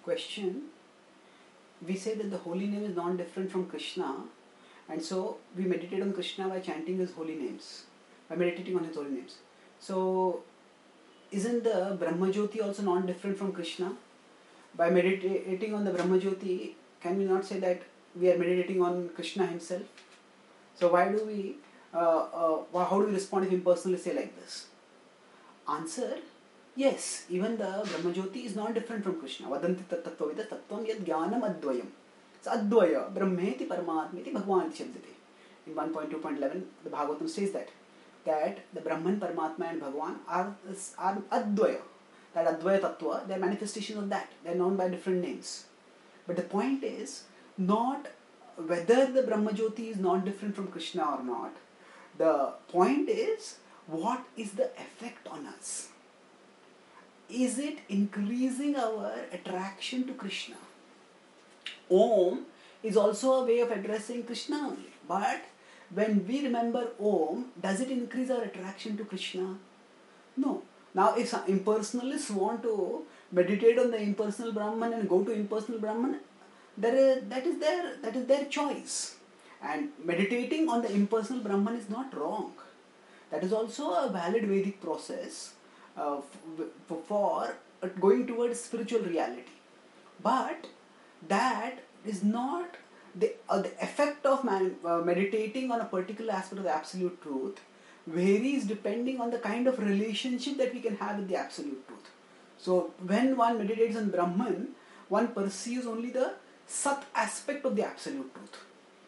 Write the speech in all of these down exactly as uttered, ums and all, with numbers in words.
question, we say that the holy name is not different from Krishna, and so we meditate on Krishna by chanting his holy names, by meditating on his holy names. So, isn't the Brahmajyoti also not different from Krishna? By meditating on the Brahmajyoti, can we not say that we are meditating on Krishna himself? So why do we, uh, uh, how do we respond if impersonally say like this? Answer, yes, even the Brahmajyoti is not different from Krishna. Vadanti tattva tattvam yad jnanam advayam. It's advaya, brahmeti paramatmeti bhagwan shabdate. In one point two point eleven, the Bhagavatam says that, that the Brahman, Paramatma and Bhagwan are, are advaya. That advaya tattva, they are manifestations of that. They are known by different names. But the point is not whether the Brahmajyoti is not different from Krishna or not. The point is, what is the effect on us? Is it increasing our attraction to Krishna? Om is also a way of addressing Krishna only. But when we remember Om, does it increase our attraction to Krishna? No. Now, if some impersonalists want to meditate on the impersonal Brahman and go to impersonal Brahman, there is, that is their that is their choice. And meditating on the impersonal Brahman is not wrong. That is also a valid Vedic process uh, for, for going towards spiritual reality. But that is not the uh, the effect of man, uh, meditating on a particular aspect of the absolute truth varies depending on the kind of relationship that we can have with the absolute truth. So when one meditates on Brahman, one perceives only the Sat aspect of the absolute truth.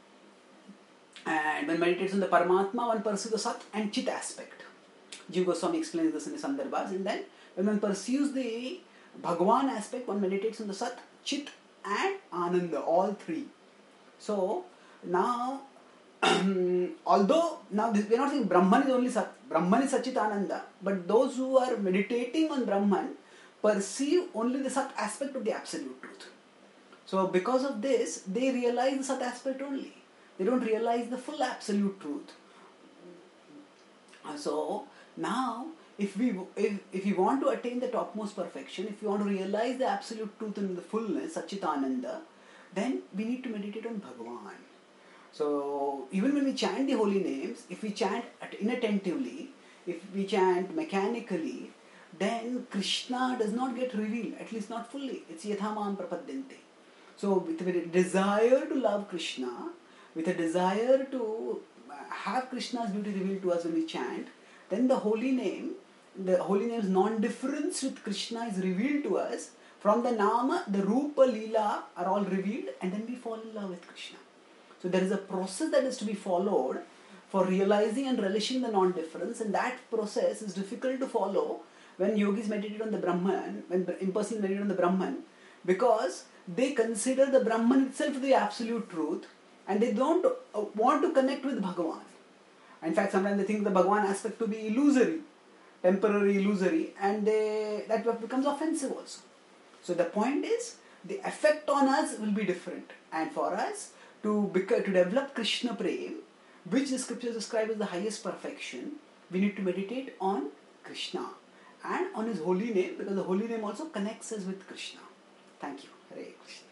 And when meditates on the Paramatma, one perceives the Sat and Chit aspect. Jiva Goswami explains this in his Sandarbhas. And then when one perceives the Bhagwan aspect, one meditates on the Sat, Chit and Ananda, all three. So now, although now this, we are not saying Brahman is only Sat, Brahman is Satchit Ananda, but those who are meditating on Brahman perceive only the Sat aspect of the absolute truth. So because of this, they realize the Sat aspect only. They don't realize the full absolute truth. So now, if we if, if we want to attain the topmost perfection, if we want to realize the absolute truth in the fullness, Satchitananda, then we need to meditate on Bhagavan. So even when we chant the holy names, if we chant inattentively, if we chant mechanically, then Krishna does not get revealed, at least not fully. It's yathamam prapadyante. So with a desire to love Krishna, with a desire to have Krishna's beauty revealed to us when we chant, then the holy name, the holy name's non-difference with Krishna is revealed to us. From the Nama, the Rupa, Leela are all revealed, and then we fall in love with Krishna. So there is a process that is to be followed for realizing and relishing the non-difference, and that process is difficult to follow when yogis meditate on the Brahman, when impersonal meditate on the Brahman, because they consider the Brahman itself the absolute truth, and they don't uh, want to connect with Bhagavan. In fact, sometimes they think the Bhagavan aspect to be illusory, temporary, illusory, and they, that becomes offensive also. So the point is, the effect on us will be different, and for us to beca- to develop Krishna Prem, which the scriptures describe as the highest perfection, we need to meditate on Krishna and on his holy name, because the holy name also connects us with Krishna. Thank you. Hare Krishna.